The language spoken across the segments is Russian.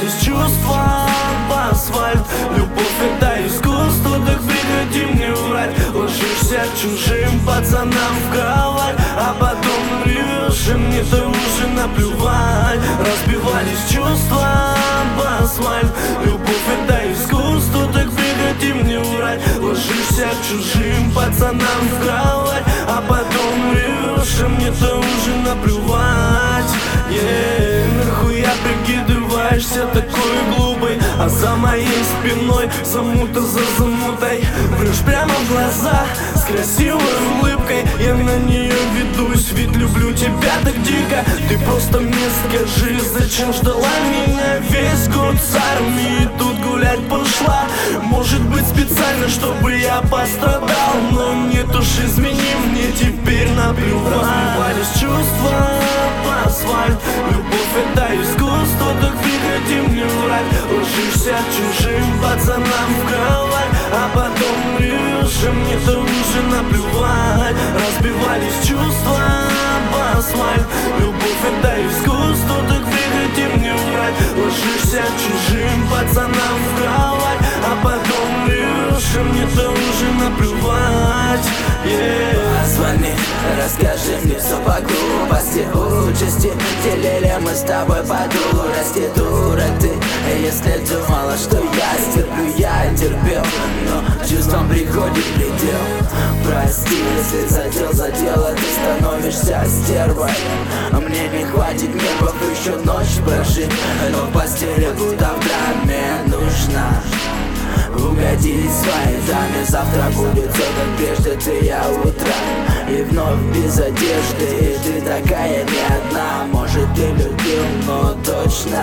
разбивались чувства об асфальт. Любовь — это искусство, так приходи мне врать. Ложишься чужим пацанам в кровать, а потом ревешь, и мне-то уже наплевать. Разбивались чувства об асфальт. Любовь — это искусство, так приходи мне врать. Ложишься чужим пацанам в кровать, а потом ревешь, и мне-то уже наплевать. Нахуя прикидываешься такой глупой, а за моей спиной замута за замутой. Врешь прямо в глаза с красивой улыбкой. Я на нее ведусь, ведь люблю тебя так дико. Ты просто мне скажи, зачем ждала меня весь год с армии? Тут гулять пошла, может быть специально, чтобы я пострадал. Но нет уж, измени, мне теперь наплевать. Разбивались чувства об асфальт. Любовь — это искусство, так приходи мне врать. Ложишься чужим пацанам в кровать, а потом ревешь, и мне-то уже наплевать. Разбивались чувства об асфальт. Любовь — это искусство, так приходи мне врать. Ложишься чужим пацанам в кровать, а потом ревешь, и мне-то уже наплевать. Позвони, расскажи мне все по глупости, участи. Делили мы с тобой по дурости, дура ты. Если думала, что я стерплю, я терпел, но чувствам приходит предел. Прости, если задел, ты становишься стервой. Мне не хватит нервов еще ночь прожить, но в постели куда в драме нужно угодить своей даме. Завтра будет все как прежде, ты я утро, и вновь без одежды. И ты такая не одна, может ты любил, но точно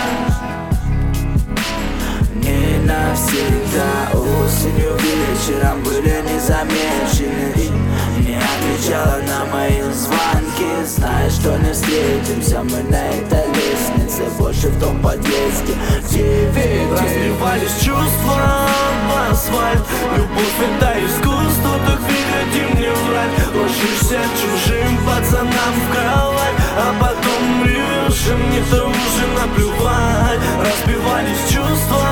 не навсегда. Осенью вечером были незамечены и не отвечала на мои звонки. Знаешь, что не встретимся мы на этой лестнице, больше в том подъезде, где разбивались чувства об асфальт. Любовь — это искусство, так приходи мне врать. Ложишься чужим пацанам в кровать, а потом ревешь, и мне-то уже наплевать. Разбивались чувства